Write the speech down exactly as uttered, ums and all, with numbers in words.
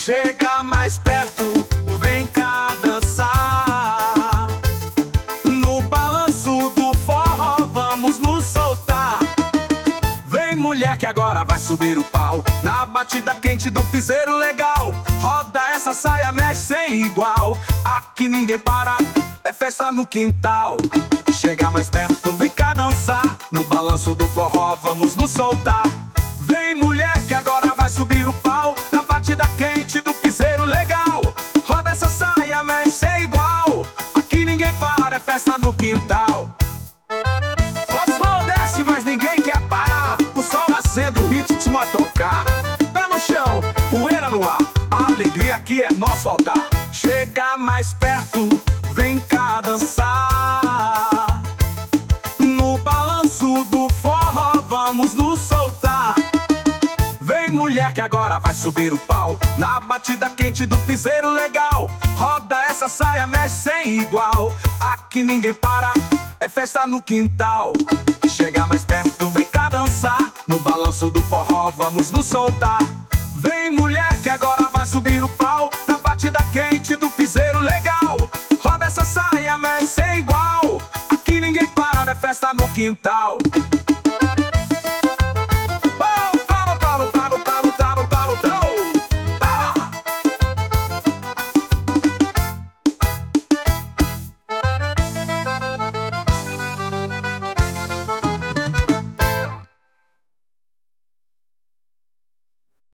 Chega mais perto, vem cá dançar. No balanço do forró vamos nos soltar. Vem mulher que agora vai subir o pau, na batida quente do piseiro legal. Roda essa saia, mexe sem igual. Aqui ninguém para, é festa no quintal. Chega mais perto, vem cá dançar. No balanço do forró vamos nos soltar. Vem mulher que agora vai subir o pau, na batida quente do piseiro legal. Roda essa saia, mexe sem igual. Aqui ninguém para, é festa no quintal. O sol desce, mas ninguém quer parar. O sol nascendo, o ritmo a tocar. Pé no chão, poeira no ar. A alegria aqui é nosso altar. Chega mais perto, vem cá dançar. No balanço do forró vamos nos soltar. Vem mulher que agora vai subir o pau, na batida quente do piseiro legal. Roda essa saia, mexe sem igual. Aqui ninguém para, é festa no quintal. Chega mais perto, vem cá dançar. No balanço do forró vamos nos soltar. Vem mulher que agora vai subir o pau, na batida quente do piseiro legal. Roda essa saia, mexe sem igual. Aqui ninguém para, é festa no quintal.